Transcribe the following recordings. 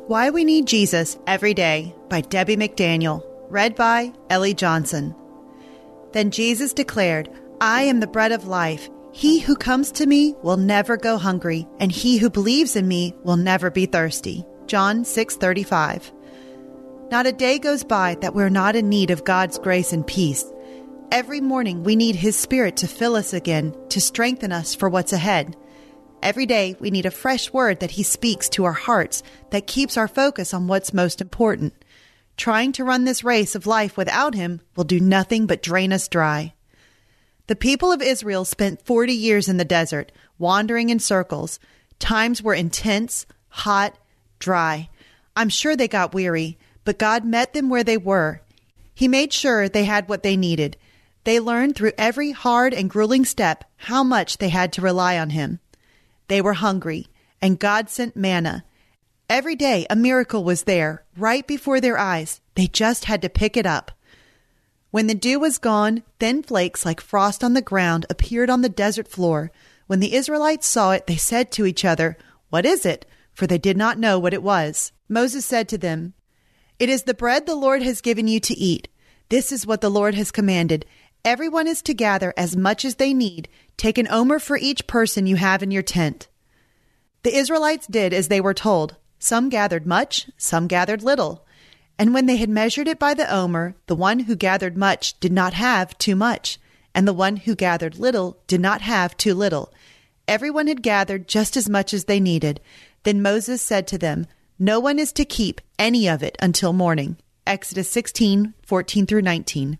Why We Need Jesus Every Day by Debbie McDaniel. Read by Ellie Johnson. Then Jesus declared, I am the bread of life. He who comes to me will never go hungry, and he who believes in me will never be thirsty. John 6:35. Not a day goes by that we're not in need of God's grace and peace. Every morning we need His Spirit to fill us again, to strengthen us for what's ahead. Every day we need a fresh word that He speaks to our hearts that keeps our focus on what's most important. Trying to run this race of life without Him will do nothing but drain us dry. The people of Israel spent 40 years in the desert, wandering in circles. Times were intense, hot, dry. I'm sure they got weary, but God met them where they were. He made sure they had what they needed. They learned through every hard and grueling step how much they had to rely on Him. They were hungry, and God sent manna. Every day a miracle was there, right before their eyes. They just had to pick it up. When the dew was gone, thin flakes like frost on the ground appeared on the desert floor. When the Israelites saw it, they said to each other, What is it? For they did not know what it was. Moses said to them, It is the bread the Lord has given you to eat. This is what the Lord has commanded. Everyone is to gather as much as they need. Take an omer for each person you have in your tent. The Israelites did as they were told. Some gathered much, some gathered little. And when they had measured it by the omer, the one who gathered much did not have too much, and the one who gathered little did not have too little. Everyone had gathered just as much as they needed. Then Moses said to them, No one is to keep any of it until morning. Exodus 16:14-19.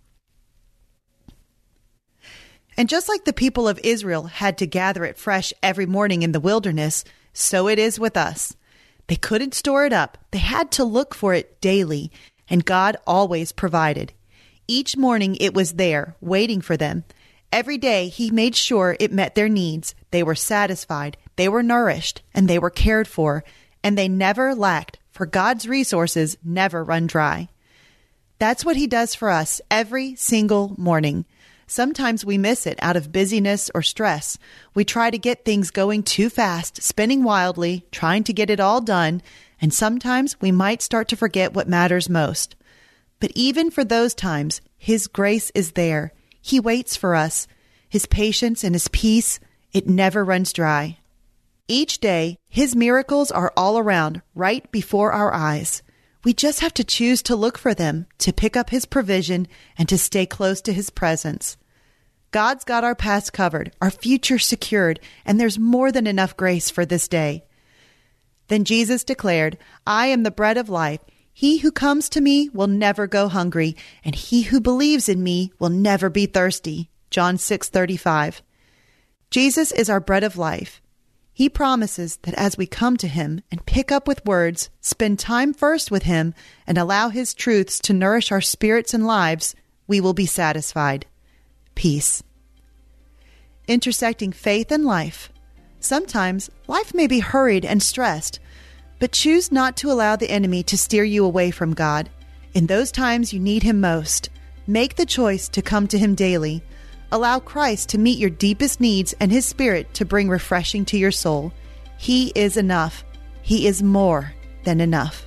And just like the people of Israel had to gather it fresh every morning in the wilderness, so it is with us. They couldn't store it up. They had to look for it daily, and God always provided. Each morning it was there, waiting for them. Every day He made sure it met their needs. They were satisfied, they were nourished, and they were cared for, and they never lacked, for God's resources never run dry. That's what He does for us every single morning. Sometimes we miss it out of busyness or stress. We try to get things going too fast, spinning wildly, trying to get it all done, and sometimes we might start to forget what matters most. But even for those times, His grace is there. He waits for us. His patience and His peace, it never runs dry. Each day, His miracles are all around, right before our eyes. We just have to choose to look for them, to pick up His provision, and to stay close to His presence. God's got our past covered, our future secured, and there's more than enough grace for this day. Then Jesus declared, I am the bread of life. He who comes to me will never go hungry, and he who believes in me will never be thirsty. John 6:35. Jesus is our bread of life. He promises that as we come to Him and pick up with words, spend time first with Him, and allow His truths to nourish our spirits and lives, we will be satisfied. Peace. Intersecting faith and life. Sometimes life may be hurried and stressed, but choose not to allow the enemy to steer you away from God. In those times you need Him most. Make the choice to come to Him daily. Allow Christ to meet your deepest needs and His Spirit to bring refreshing to your soul. He is enough. He is more than enough.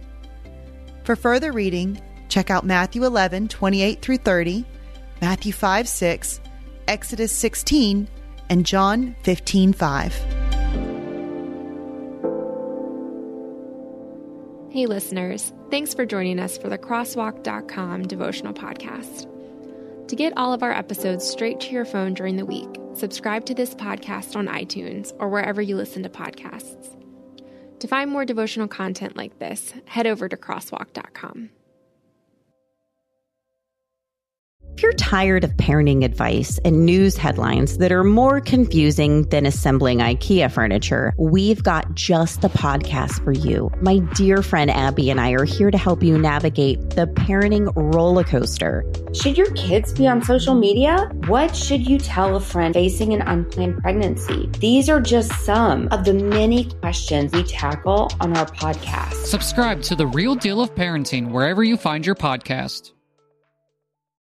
For further reading, check out Matthew 11:28-30, Matthew 5:6, Exodus 16, and John 15:5. Hey listeners, thanks for joining us for the Crosswalk.com devotional podcast. To get all of our episodes straight to your phone during the week, subscribe to this podcast on iTunes or wherever you listen to podcasts. To find more devotional content like this, head over to Crosswalk.com. If you're tired of parenting advice and news headlines that are more confusing than assembling IKEA furniture, we've got just the podcast for you. My dear friend Abby and I are here to help you navigate the parenting roller coaster. Should your kids be on social media? What should you tell a friend facing an unplanned pregnancy? These are just some of the many questions we tackle on our podcast. Subscribe to The Real Deal of Parenting wherever you find your podcast.